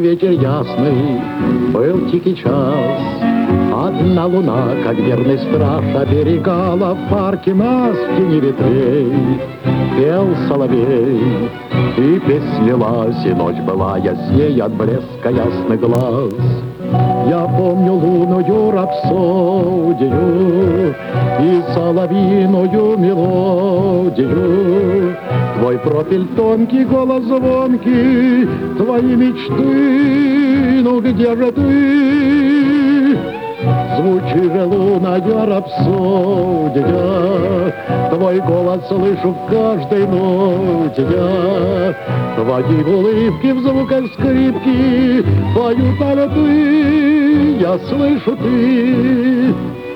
вечер ясный, был тихий час. Одна луна, как верный страж, оберегала в парке нас в тени ветвей. Пел соловей, и песнь лилась, и ночь была ясней от блеска ясных глаз. Я помню лунную рапсодию и соловьиную мелодию. Твой профиль тонкий, голос звонкий, твои мечты, ну где же ты? Звучи же лунная рапсодия, твой голос слышу в каждой ноте я. Твои улыбки в звуках скрипки поют альты, я слышу ты.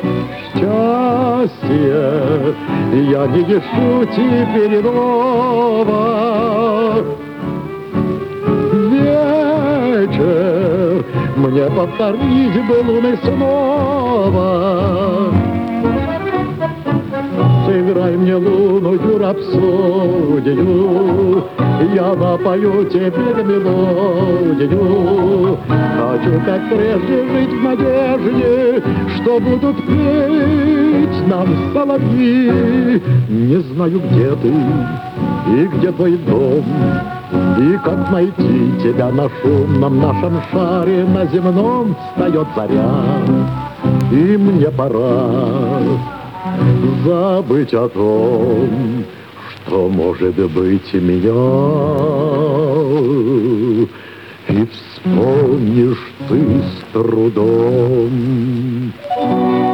Счастье я не ищу теперь иного. Вечер мне повторить бы луны снова. Сыграй мне лунную рапсодию, я напою тебе мелодию. Хочу, как прежде, жить в надежде, что будут петь нам соловьи. Не знаю, где ты и где твой дом, и как найти тебя на шумном нашем шаре. На земном встает заря, и мне пора забыть о том, что может быть меня. И вспомнишь ты с трудом.